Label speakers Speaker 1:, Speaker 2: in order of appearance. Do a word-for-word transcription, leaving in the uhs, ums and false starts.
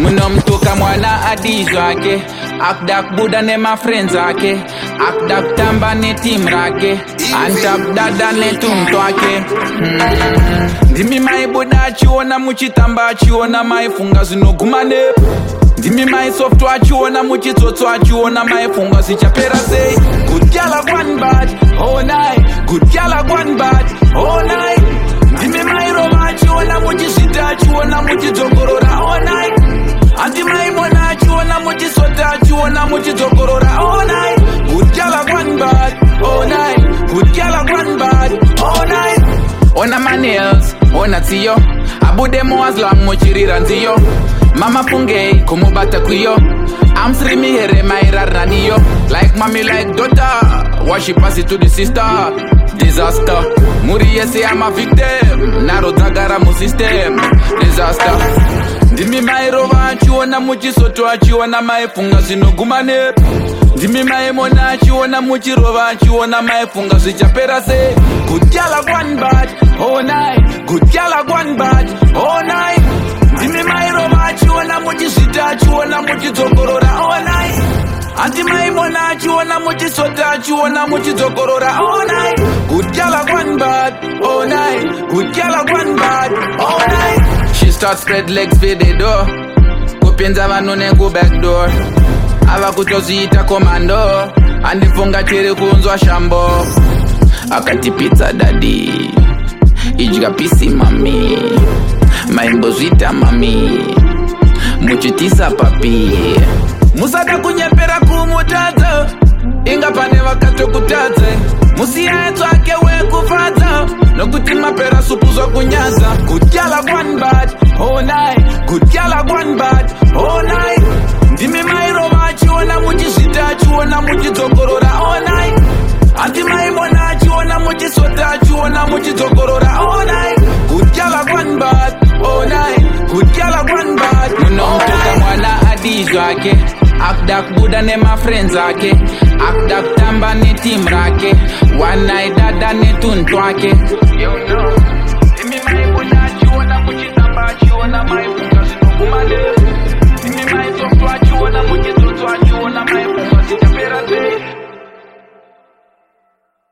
Speaker 1: Munomtoka mwana adizo wake, akdak buda ne ma friends wake, akdak tamba ne team rake, antap dada ne tumto wake. Ndimi mai buda chiona muchitamba chiona mai funga zinogumane. Ndimi mai software chiona muchitsotso chiona mai funga zichapera say. Good girl a one bad, oh night. Good girl a one bad, oh night. Ndimi mai roma chiona muchishita chiona muchidzongorora all night. Anti mai mona chiona muchisota chiona muchidzongorora all night. Good girl a one bad, all night. Good girl a one bad, all night. Ona my nails, ona tiyo. Abudemo as long muchirira ntiyo. Mama funge, kumubata kuyo. I'm srimi here my raraniyo. Like mommy, like daughter. Why she pass it to the sister? Disaster. Muriye say I'm a victim. Naro tagara mu system. Disaster. Ndimi mai rova chiona muchisoto chiona mai funga zinogumane. Ndimi mai mona chiona muchirova chiona mai funga zichapera say. Good girl a one bad, oh night. Good girl a one bad, oh night. Ndimi mai rova chiona muchishita chiona muchidzongorora all night. Anti mai mona chiona muchisota chiona muchidzongorora all night. Good girl a one bad, all night. Good girl a one bad, all night. She start spread legs for the door. Kupenza vanone go back door. Ava kutoziita commando. Andifunga chiri kunzwa shambo. Akati pizza daddy. Ijiga pisi mami. Maimbo zwita mami. Muchitisa papi. Musada kunyepera kumutaza. Inga pane wakato kutaze. Musia etu ake we kufata. Nokuti mapera supuzwa kunyaza. Good girl a one bad, oh night. Good girl a one bad, oh night. Ndimi mai roma chiona muchishita chiona muchidzongorora all night. Anti mai mona chiona muchisota chiona muchidzongorora all night. Good girl a one bad, oh night. Good girl a one bad. Munomtoka mwana adizo wake, akdak buda ne ma friends wake, akdak tamba ne team rake, one night dada ne tunto wake. You know.